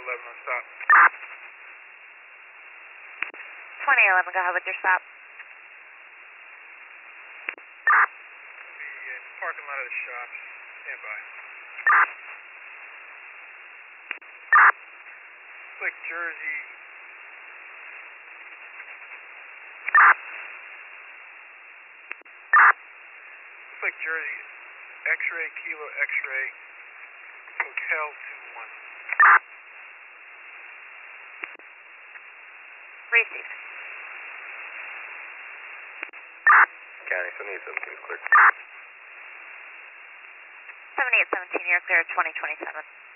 2011 on stop. 2011, go ahead with your stop. The parking lot of the shops. Stand by. Looks like Jersey. Looks like Jersey. X-ray, Kilo, X-ray. Hotel 21. Receive. County 7817 is clear. 7817, you're clear, 2027.